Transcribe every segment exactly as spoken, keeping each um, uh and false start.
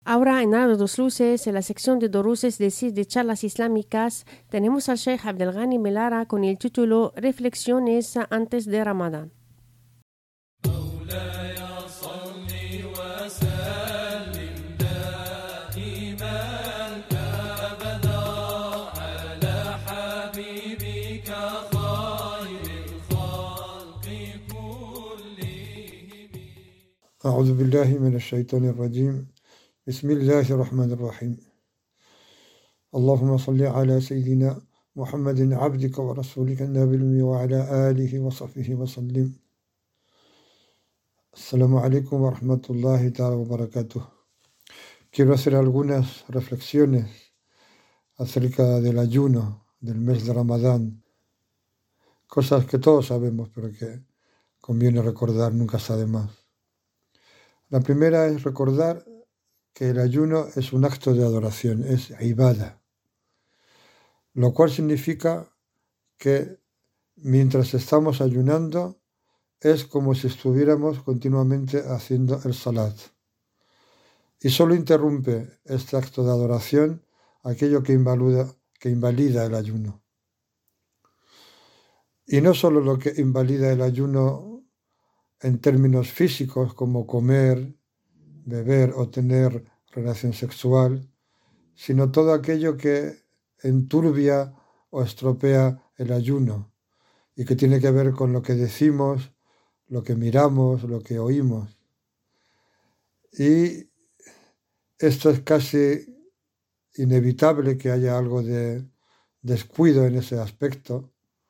Ahora en Nada dos Luces, en la sección de Doruses de C I S de charlas islámicas, tenemos al Sheikh Abdelghani Melara con el título Reflexiones antes de Ramadán. أعوذ بالله من الشيطان الرجيم بسم الله الرحمن الرحيم اللهم صل على سيدنا محمد عبدك ورسولك النبي الأمي وعلى آله وصحبه وسلم. Assalamu alaikum wa rahmatullahi ta'ala wa barakatuh. Quiero hacer algunas reflexiones acerca del ayuno del mes de Ramadán, cosas que todos sabemos pero que conviene recordar, nunca está de más. La primera es recordar que el ayuno es un acto de adoración, es ibada, lo cual significa que mientras estamos ayunando es como si estuviéramos continuamente haciendo el salat. Y solo interrumpe este acto de adoración aquello que invalida, que invalida el ayuno. Y no solo lo que invalida el ayuno en términos físicos como comer, beber o tener relación sexual, sino todo aquello que enturbia o estropea el ayuno y que tiene que ver con lo que decimos, lo que miramos, lo que oímos. Y esto es casi inevitable que haya algo de descuido en ese aspecto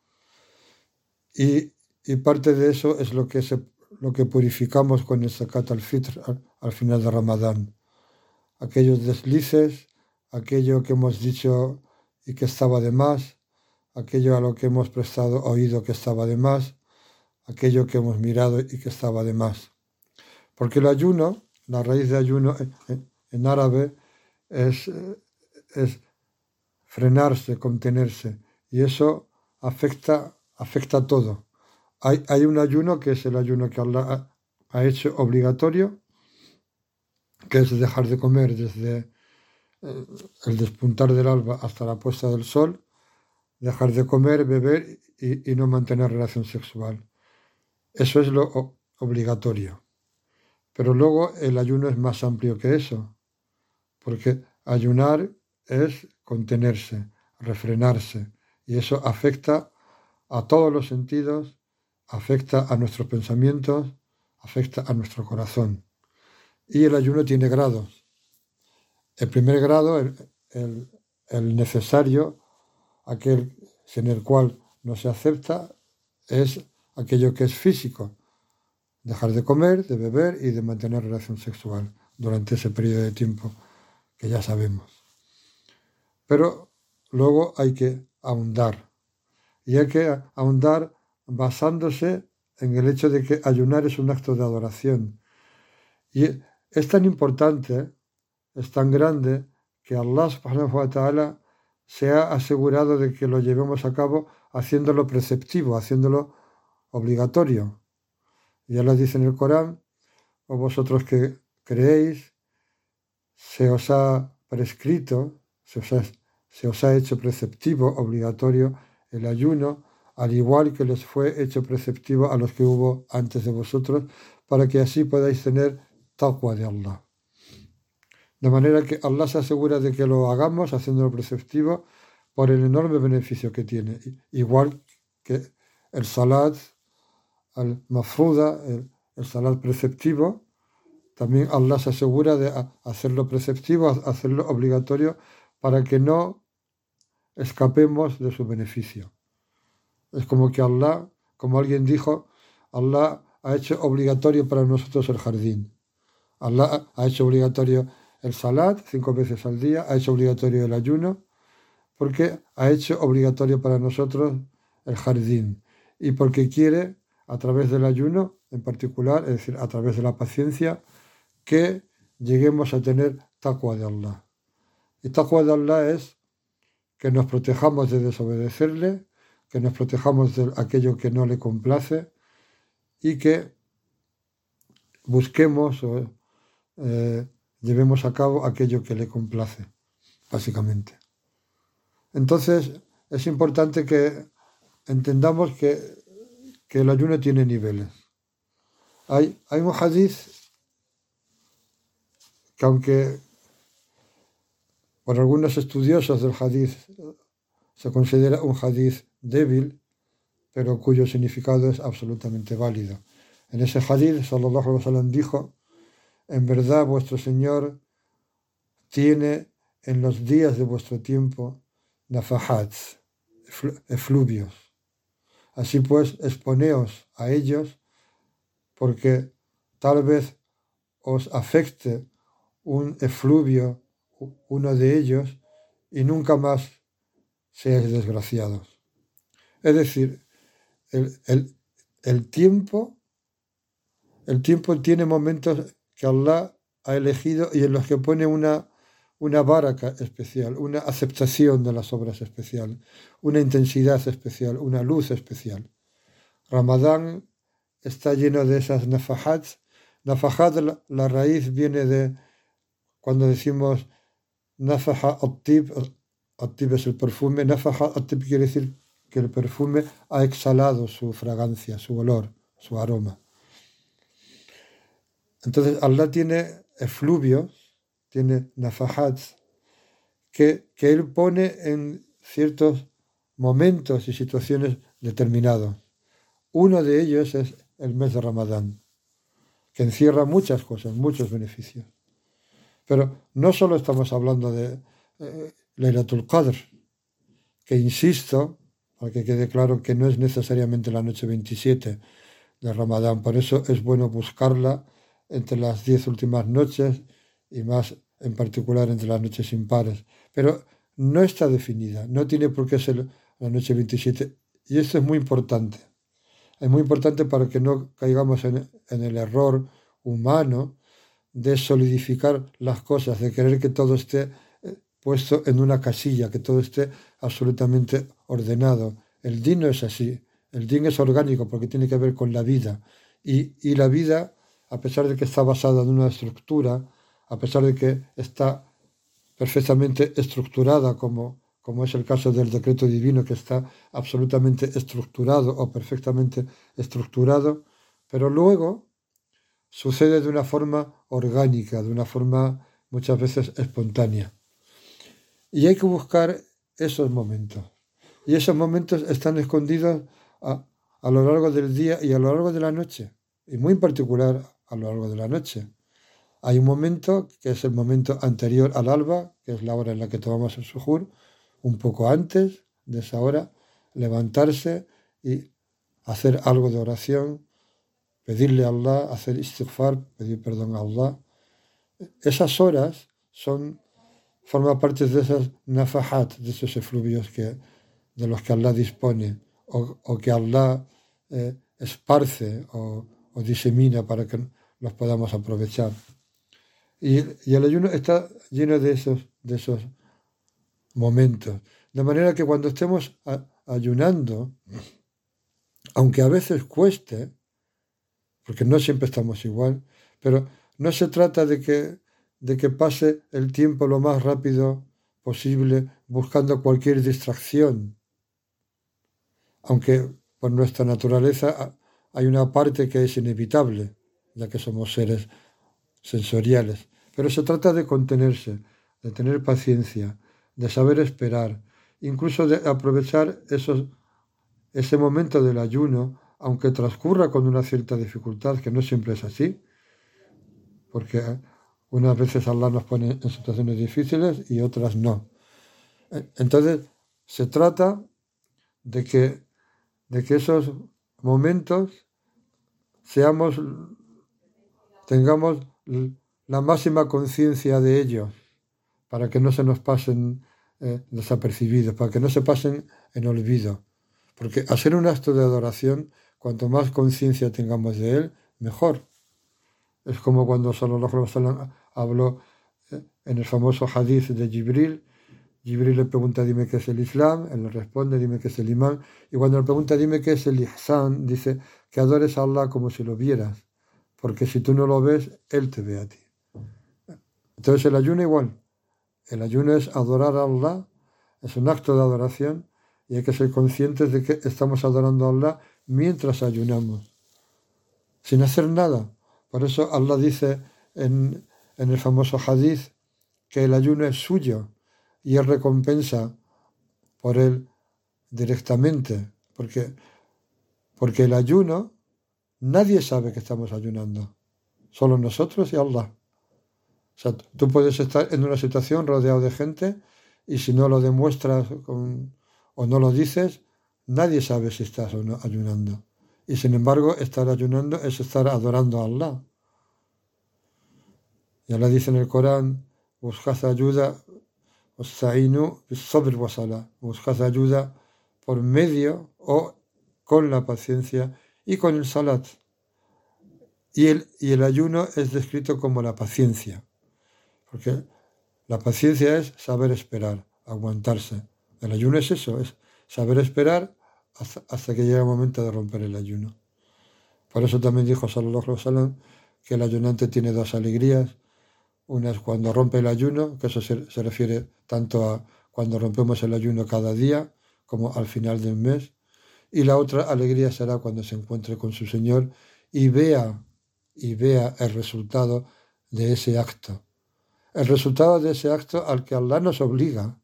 y, y parte de eso es lo que se lo que purificamos con el Zakat al-Fitr al, al final de Ramadán. Aquellos deslices, aquello que hemos dicho y que estaba de más, aquello a lo que hemos prestado oído que estaba de más, aquello que hemos mirado y que estaba de más. Porque el ayuno, la raíz de ayuno en, en árabe es, es frenarse, contenerse, y eso afecta, afecta a todo. Hay, hay un ayuno que es el ayuno que Allah ha, ha hecho obligatorio, que es dejar de comer desde el, el despuntar del alba hasta la puesta del sol, dejar de comer, beber y, y no mantener relación sexual. Eso es lo o, obligatorio. Pero luego el ayuno es más amplio que eso, porque ayunar es contenerse, refrenarse, y eso afecta a todos los sentidos, afecta a nuestros pensamientos, afecta a nuestro corazón. Y el ayuno tiene grados. El primer grado, el, el, el necesario, aquel en el cual no se acepta, es aquello que es físico. Dejar de comer, de beber y de mantener relación sexual durante ese periodo de tiempo que ya sabemos. Pero luego hay que ahondar. Y hay que ahondar basándose en el hecho de que ayunar es un acto de adoración. Y es tan importante, es tan grande, que Allah subhanahu wa ta'ala se ha asegurado de que lo llevemos a cabo haciéndolo preceptivo, haciéndolo obligatorio. Y Allah dice en el Corán: o vosotros que creéis, se os ha prescrito, se os ha, se os ha hecho preceptivo, obligatorio, el ayuno, al igual que les fue hecho preceptivo a los que hubo antes de vosotros, para que así podáis tener taqwa de Allah. De manera que Allah se asegura de que lo hagamos haciéndolo preceptivo por el enorme beneficio que tiene. Igual que el salat, al mafruda, el, el salat preceptivo, también Allah se asegura de hacerlo preceptivo, hacerlo obligatorio, para que no escapemos de su beneficio. Es como que Allah, como alguien dijo, Allah ha hecho obligatorio para nosotros el jardín. Allah ha hecho obligatorio el salat cinco veces al día, ha hecho obligatorio el ayuno, porque ha hecho obligatorio para nosotros el jardín. Y porque quiere, a través del ayuno en particular, es decir, a través de la paciencia, que lleguemos a tener taqwa de Allah. Y taqwa de Allah es que nos protejamos de desobedecerle, que nos protejamos de aquello que no le complace y que busquemos eh, llevemos a cabo aquello que le complace, básicamente. Entonces, es importante que entendamos que, que el ayuno tiene niveles. Hay, hay un hadith que, aunque por algunos estudiosos del hadith se considera un hadith débil, pero cuyo significado es absolutamente válido. En ese hadith, sallallahu alaihi wasallam dijo: en verdad vuestro Señor tiene en los días de vuestro tiempo nafahats, efluvios. Así pues, exponeos a ellos, porque tal vez os afecte un efluvio, uno de ellos, y nunca más seáis desgraciados. Es decir, el, el, el tiempo, el tiempo tiene momentos que Allah ha elegido y en los que pone una, una baraka especial, una aceptación de las obras especial, una intensidad especial, una luz especial. Ramadán está lleno de esas nafahats. Nafahat, la, la raíz viene de cuando decimos nafaha at-tib, at-tib es el perfume, nafaha at-tib quiere decir que el perfume ha exhalado su fragancia, su olor, su aroma. Entonces Allah tiene efluvios, tiene nafahats, que, que Él pone en ciertos momentos y situaciones determinados. Uno de ellos es el mes de Ramadán, que encierra muchas cosas, muchos beneficios. Pero no solo estamos hablando de eh, Laylatul Qadr, que insisto, para que quede claro que no es necesariamente la noche veintisiete de Ramadán, por eso es bueno buscarla entre las diez últimas noches y más en particular entre las noches impares. Pero no está definida, no tiene por qué ser la noche veintisiete, y esto es muy importante. Es muy importante para que no caigamos en, en el error humano de solidificar las cosas, de querer que todo esté puesto en una casilla, que todo esté absolutamente ordenado. El din no es así. El din es orgánico porque tiene que ver con la vida. Y, y la vida, a pesar de que está basada en una estructura, a pesar de que está perfectamente estructurada, como, como es el caso del decreto divino, que está absolutamente estructurado o perfectamente estructurado, pero luego sucede de una forma orgánica, de una forma muchas veces espontánea. Y hay que buscar esos momentos. Y esos momentos están escondidos a, a lo largo del día y a lo largo de la noche. Y muy en particular a lo largo de la noche. Hay un momento que es el momento anterior al alba, que es la hora en la que tomamos el sujoor, un poco antes de esa hora, levantarse y hacer algo de oración, pedirle a Allah, hacer istighfar, pedir perdón a Allah. Esas horas son, forman parte de esas nafahat, de esos efluvios que, de los que Allah dispone, o, o que Allah eh, esparce o, o disemina para que los podamos aprovechar. Y, y el ayuno está lleno de esos, de esos momentos. De manera que cuando estemos a, ayunando, aunque a veces cueste, porque no siempre estamos igual, pero no se trata de que, de que pase el tiempo lo más rápido posible buscando cualquier distracción, aunque por nuestra naturaleza hay una parte que es inevitable, ya que somos seres sensoriales, pero se trata de contenerse, de tener paciencia, de saber esperar, incluso de aprovechar esos, ese momento del ayuno, aunque transcurra con una cierta dificultad, que no siempre es así, porque unas veces Allah nos pone en situaciones difíciles y otras no. Entonces, se trata de que, de que esos momentos seamos, tengamos la máxima conciencia de ellos, para que no se nos pasen eh, desapercibidos, para que no se pasen en olvido. Porque hacer un acto de adoración, cuanto más conciencia tengamos de él, mejor. Es como cuando sallallahu alaihi wasallam habló eh, en el famoso hadith de Jibril. Jibril le pregunta, dime qué es el Islam, él le responde, dime qué es el imán, y cuando le pregunta, dime qué es el ihsan, dice que adores a Allah como si lo vieras, porque si tú no lo ves, él te ve a ti. Entonces el ayuno igual. El ayuno es adorar a Allah, es un acto de adoración y hay que ser conscientes de que estamos adorando a Allah mientras ayunamos, sin hacer nada. Por eso Allah dice en, en el famoso hadith que el ayuno es suyo y Él recompensa por él directamente, porque, porque el ayuno, nadie sabe que estamos ayunando, solo nosotros y Allah. O sea, tú puedes estar en una situación rodeado de gente y si no lo demuestras con, o no lo dices, nadie sabe si estás o no ayunando. Y sin embargo, estar ayunando es estar adorando a Allah. Y Allah dice en el Corán, buscad ayuda, buscad ayuda por medio o con la paciencia y con el salat. Y el, y el ayuno es descrito como la paciencia. Porque la paciencia es saber esperar, aguantarse. El ayuno es eso, es saber esperar hasta, hasta que llegue el momento de romper el ayuno. Por eso también dijo sallallahu alaihi wasallam que el ayunante tiene dos alegrías. Una es cuando rompe el ayuno, que eso se, se refiere tanto a cuando rompemos el ayuno cada día como al final del mes. Y la otra alegría será cuando se encuentre con su Señor y vea, y vea el resultado de ese acto. El resultado de ese acto al que Allah nos obliga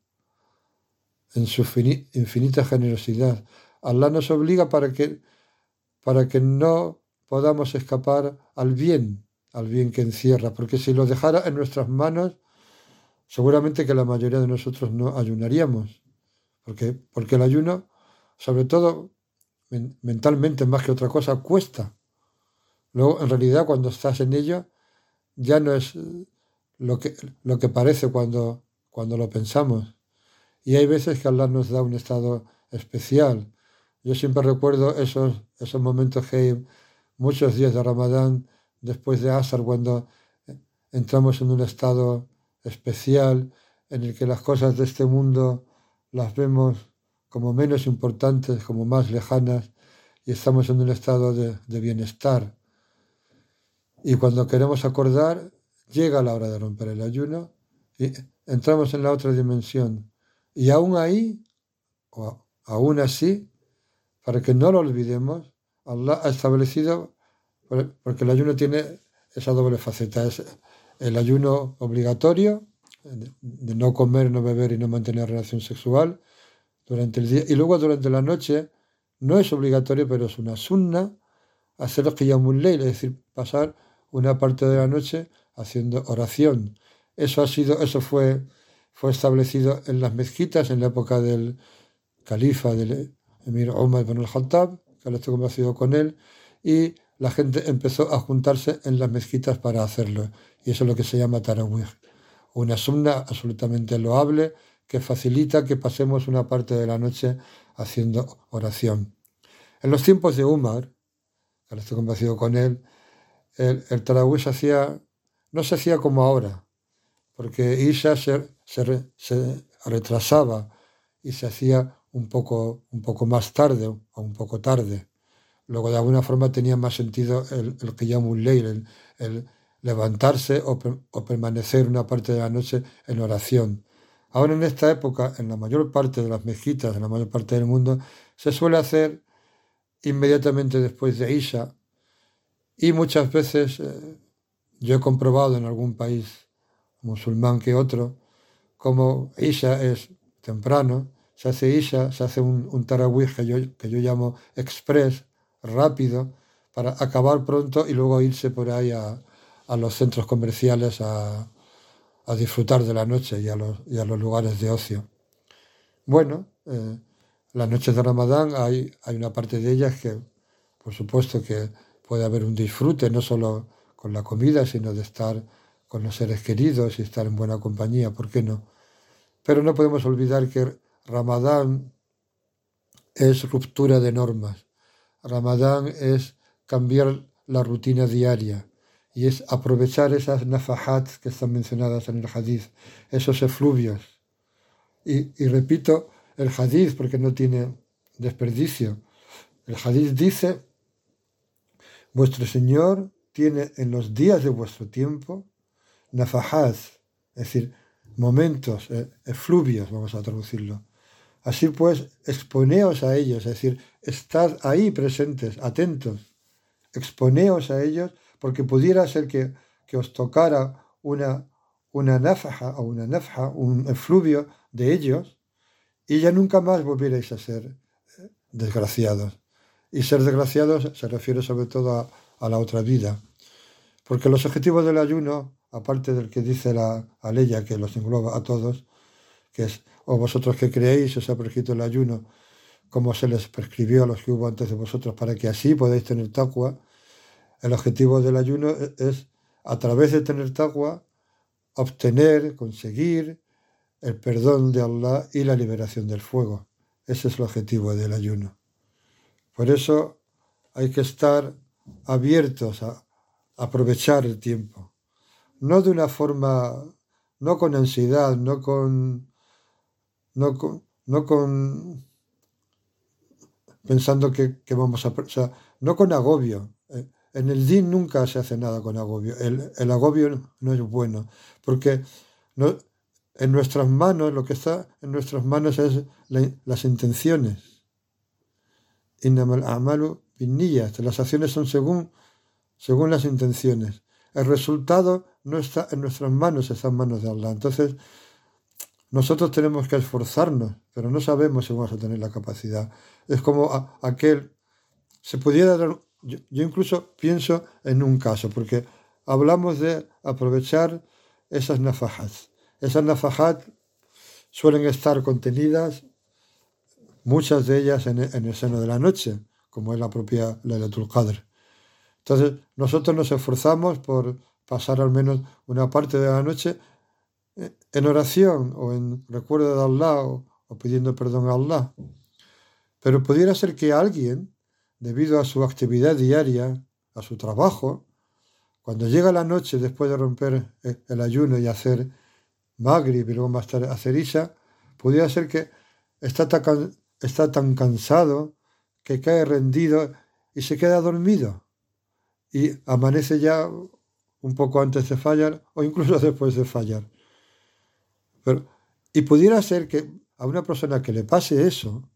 en su infinita generosidad. Allah nos obliga para que, para que no podamos escapar al bien, al bien que encierra, porque si lo dejara en nuestras manos, seguramente que la mayoría de nosotros no ayunaríamos, porque, porque el ayuno, sobre todo men- mentalmente más que otra cosa, cuesta. Luego, en realidad, cuando estás en ello, ya no es lo que, lo que parece cuando, cuando lo pensamos. Y hay veces que Allah nos da un estado especial. Yo siempre recuerdo esos, esos momentos que hay muchos días de Ramadán, después de Asr, cuando entramos en un estado especial en el que las cosas de este mundo las vemos como menos importantes, como más lejanas, y estamos en un estado de, de bienestar. Y cuando queremos acordar, llega la hora de romper el ayuno y entramos en la otra dimensión. Y aún ahí, o aún así, para que no lo olvidemos, Allah ha establecido, porque el ayuno tiene esa doble faceta, es el ayuno obligatorio, de no comer, no beber y no mantener relación sexual durante el día, y luego durante la noche no es obligatorio, pero es una sunna, hacer qiyamul layl, es decir, pasar una parte de la noche haciendo oración. Eso ha sido, eso fue, fue establecido en las mezquitas en la época del califa, del emir Umar ibn al-Khattab, que ahora estoy convencido con él, y la gente empezó a juntarse en las mezquitas para hacerlo. Y eso es lo que se llama tarawih. Una sunna absolutamente loable que facilita que pasemos una parte de la noche haciendo oración. En los tiempos de Umar, que ahora estoy convencido con él, el, el tarawih se hacía, no se hacía como ahora, porque Isha se, se, se retrasaba y se hacía un poco, un poco más tarde o un poco tarde. Luego de alguna forma tenía más sentido el, el qiyamul layl, el, el levantarse o, o permanecer una parte de la noche en oración. Ahora en esta época, en la mayor parte de las mezquitas, en la mayor parte del mundo, se suele hacer inmediatamente después de Isha, y muchas veces eh, yo he comprobado en algún país musulmán que otro, como Isha es temprano, se hace Isha, se hace un, un tarawih que yo, que yo llamo express, rápido, para acabar pronto y luego irse por ahí a, a los centros comerciales a, a disfrutar de la noche y a los, y a los lugares de ocio. Bueno, eh, las noches de Ramadán hay, hay una parte de ellas que, por supuesto, que puede haber un disfrute, no solo con la comida, sino de estar con los seres queridos y estar en buena compañía, ¿por qué no? Pero no podemos olvidar que Ramadán es ruptura de normas. Ramadán es cambiar la rutina diaria y es aprovechar esas nafahat que están mencionadas en el hadith, esos efluvios. Y, y repito el hadith porque no tiene desperdicio. El hadith dice: vuestro Señor tiene en los días de vuestro tiempo nafahat, es decir, momentos, eh, efluvios, vamos a traducirlo. Así pues, exponeos a ellos, es decir, estad ahí presentes, atentos, exponeos a ellos, porque pudiera ser que, que os tocara una, una nafja o una nafja, un efluvio de ellos, y ya nunca más volvierais a ser desgraciados. Y ser desgraciados se refiere sobre todo a, a la otra vida. Porque los objetivos del ayuno, aparte del que dice la Aleya, que los engloba a todos, que es, o vosotros que creéis, os ha prescrito el ayuno, como se les prescribió a los que hubo antes de vosotros, para que así podáis tener taqwa. El objetivo del ayuno es, a través de tener taqwa, obtener, conseguir el perdón de Allah y la liberación del fuego. Ese es el objetivo del ayuno. Por eso hay que estar abiertos a aprovechar el tiempo. No de una forma, no con ansiedad, no con, no con, no con pensando que, que vamos a, o sea, no con agobio. En el din nunca se hace nada con agobio. El, el agobio no es bueno, porque no, en nuestras manos, lo que está en nuestras manos es la, las intenciones. Innamal a'malu binniyat. Las acciones son según, según las intenciones. El resultado no está en nuestras manos, está en manos de Allah. Entonces, nosotros tenemos que esforzarnos, pero no sabemos si vamos a tener la capacidad. Es como a, aquel, se pudiera dar, yo, yo incluso pienso en un caso, porque hablamos de aprovechar esas nafajat. Esas nafajat suelen estar contenidas, muchas de ellas en, en el seno de la noche, como es la propia Laylatul Qadr. Entonces, nosotros nos esforzamos por pasar al menos una parte de la noche en oración o en recuerdo de Allah o, o pidiendo perdón a Allah. Pero pudiera ser que alguien, debido a su actividad diaria, a su trabajo, cuando llega la noche después de romper el ayuno y hacer Maghrib y luego más tarde hacer Isha, pudiera ser que está tan, está tan cansado que cae rendido y se queda dormido y amanece ya un poco antes de fallar o incluso después de fallar. Pero, y pudiera ser que a una persona que le pase eso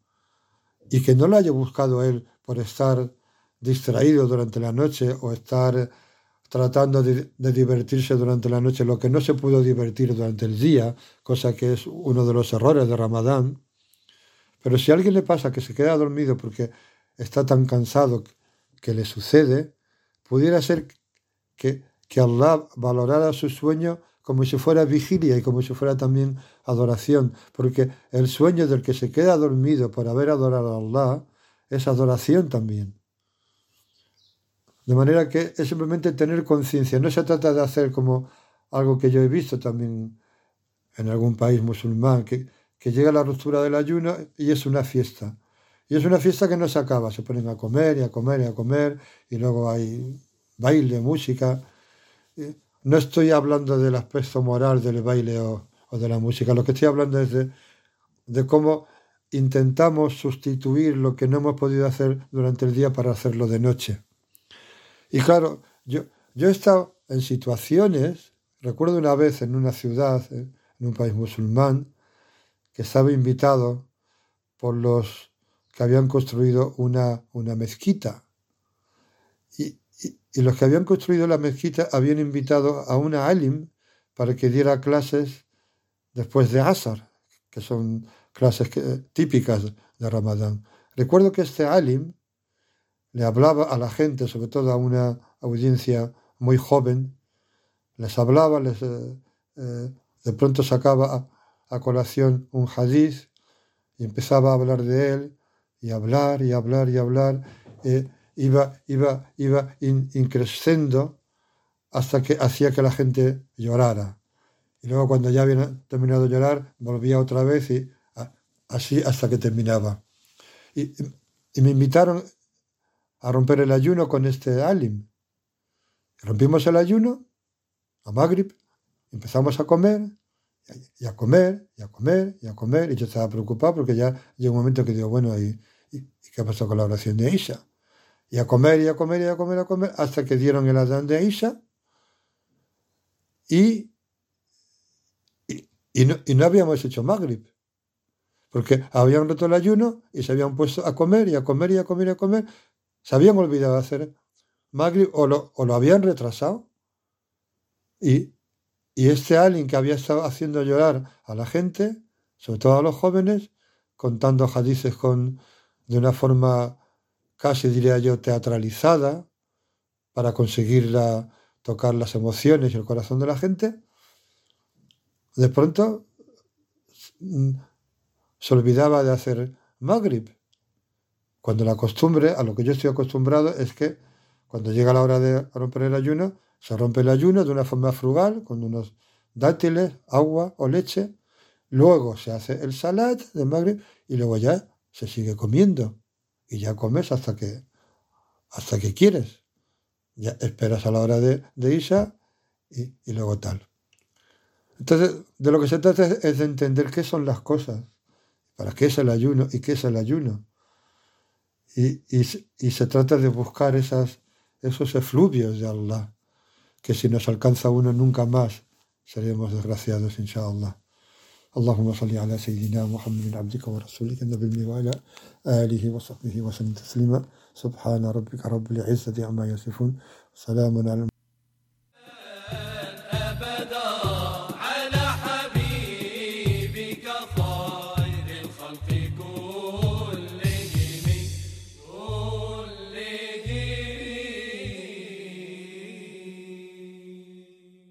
y que no lo haya buscado él por estar distraído durante la noche o estar tratando de, de divertirse durante la noche, lo que no se pudo divertir durante el día, cosa que es uno de los errores de Ramadán. Pero si a alguien le pasa que se queda dormido porque está tan cansado que le sucede, pudiera ser que, que Allah valorara su sueño como si fuera vigilia y como si fuera también adoración, porque el sueño del que se queda dormido por haber adorado a Allah es adoración también. De manera que es simplemente tener conciencia, no se trata de hacer como algo que yo he visto también en algún país musulmán, que, que llega la ruptura del ayuno y es una fiesta. Y es una fiesta que no se acaba, se ponen a comer y a comer y a comer, y luego hay baile, música. No estoy hablando del aspecto moral del baile o, o de la música, lo que estoy hablando es de, de cómo intentamos sustituir lo que no hemos podido hacer durante el día para hacerlo de noche. Y claro, yo, yo he estado en situaciones, recuerdo una vez en una ciudad, en un país musulmán, que estaba invitado por los que habían construido una, una mezquita. Y, y, y los que habían construido la mezquita habían invitado a una alim para que diera clases después de Asar, que son clases que, típicas de Ramadán. Recuerdo que este alim le hablaba a la gente, sobre todo a una audiencia muy joven, les hablaba, les, eh, eh, de pronto sacaba a, a colación un hadiz y empezaba a hablar de él, y hablar, y hablar, y hablar, eh, iba, iba, iba in, increciendo hasta que hacía que la gente llorara. Y luego cuando ya había terminado de llorar, volvía otra vez y a, así hasta que terminaba. Y, y me invitaron a romper el ayuno con este alim. Rompimos el ayuno a Maghrib, empezamos a comer, y a comer, y a comer, y a comer, y yo estaba preocupado porque ya llegó un momento que digo, bueno, ¿y, y, y qué pasó con la oración de Isha? Y a comer, y a comer, y a comer, y a comer, hasta que dieron el adán de Isha, y y no, y no habíamos hecho Maghrib, porque habían roto el ayuno y se habían puesto a comer y a comer y a comer y a comer. Se habían olvidado de hacer Maghrib o lo, o lo habían retrasado. Y, y este alguien que había estado haciendo llorar a la gente, sobre todo a los jóvenes, contando hadices con, de una forma casi diría yo teatralizada, para conseguir la, tocar las emociones y el corazón de la gente, de pronto mm, se olvidaba de hacer Maghrib. Cuando la costumbre, a lo que yo estoy acostumbrado, es que cuando llega la hora de romper el ayuno, se rompe el ayuno de una forma frugal, con unos dátiles, agua o leche. Luego se hace el salat de Maghrib y luego ya se sigue comiendo. Y ya comes hasta que, hasta que quieres. Ya esperas a la hora de, de Isha y, y luego tal. Entonces, de lo que se trata es, es de entender qué son las cosas, para qué es el ayuno y qué es el ayuno. Y, y, y se trata de buscar esas, esos efluvios de Allah, que si nos alcanza uno nunca más seremos desgraciados, inshallah. اللهم صل على سيدنا محمد عبدك ورسولك النبي وعلى آله وصحبه وسلم تسليما سبحان ربك رب العزة عما يصفون سلام على